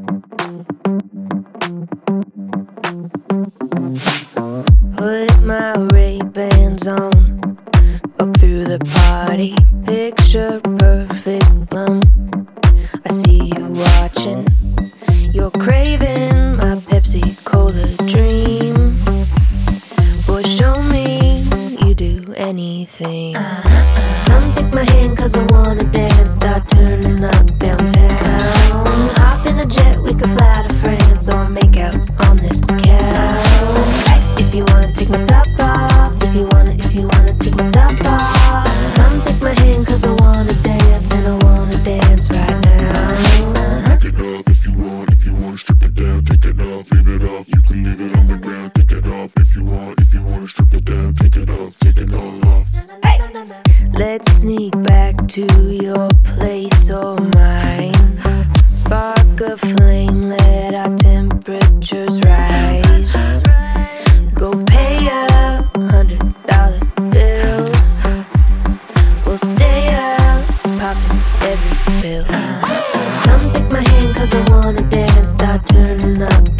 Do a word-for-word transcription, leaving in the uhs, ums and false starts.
Put my Ray-Bans on, walk through the party, picture perfect plum. I see you watching, you're craving my Pepsi Cola dream. Boy, show me you do anything. Come take my hand cause I wanna dance, start turning up downtown. Hop in a jet, we could fly to France or make out on this couch. If you wanna take my top off, if you wanna, if you wanna take my top off. Come take my hand cause I wanna dance and I wanna dance right now. Take it off if you want, if you wanna strip it down, take it off, leave it off. You can leave it on the ground, take it off if you want, if you wanna strip it down, take it off, take it all off. Hey! Let's sneak back to your place or mine. Spark a flame, let our temperatures rise. Go pay a hundred dollar bills. We'll stay up, popping every pill. Come take my hand cause I wanna dance, start turning up